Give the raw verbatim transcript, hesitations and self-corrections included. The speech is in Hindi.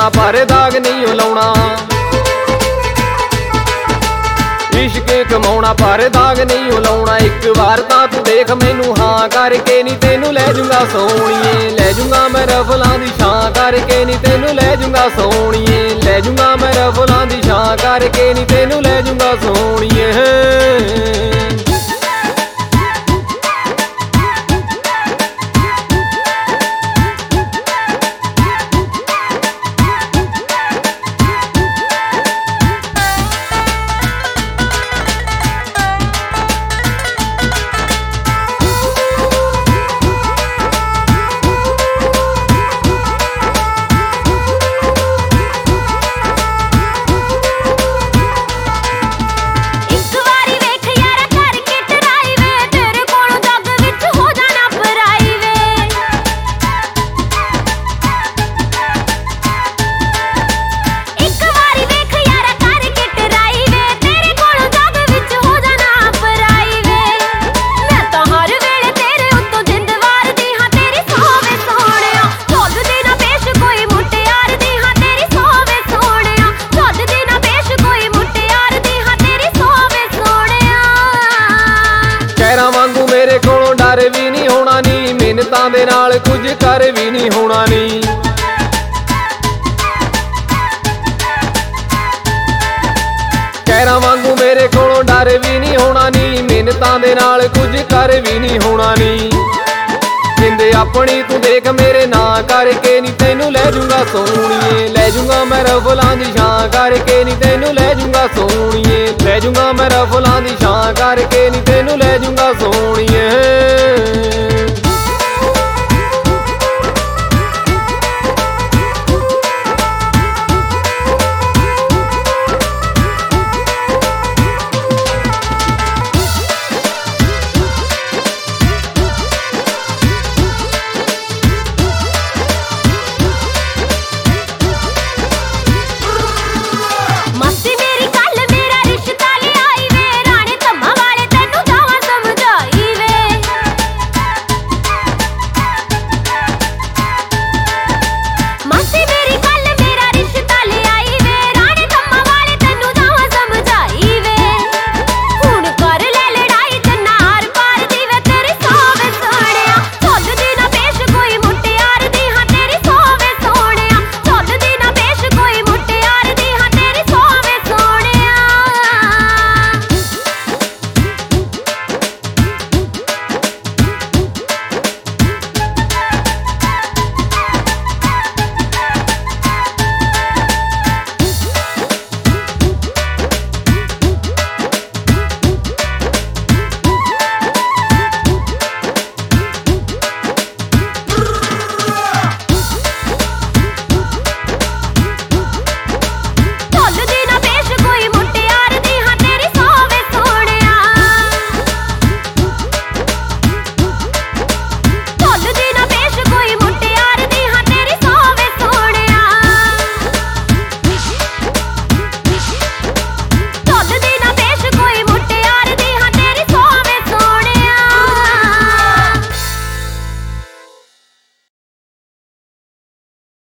कमाउणा पर दाग नहीं लाउणा। इश्क कमाउणा पर दाग नहीं लाउणा। एक बार तां तू देख मैनू हाँ करके नी तेनू लै जूंगा सोहणीए। लै जूंगा मैं रफलां दी छां करके नी तेनू लै जूंगा सोहणीए। लै जूंगा मैं रफलां दी छां करके नी तेनू लै जूंगा सोहणीए। मेरे कोलों डर भी नहीं होना नी, मिन्नतां दे नाल कुछ कर भी नहीं होना नी। कैरा वांगू मेरे कोलों डर भी नहीं होना नी, मिन्नतां दे नाल कुछ कर भी नहीं होना नी। जिंदे अपनी तू देख मेरे ना करके नी तेनू लै जूंगा सोहणीए। लै जूंगा मैं रफलां दी छां करके नी तेनू लै जूंगा सोहणीए। लै जूंगा मैं रफलां दी छां करके नी तेनू लै जूंगा सोहणीए।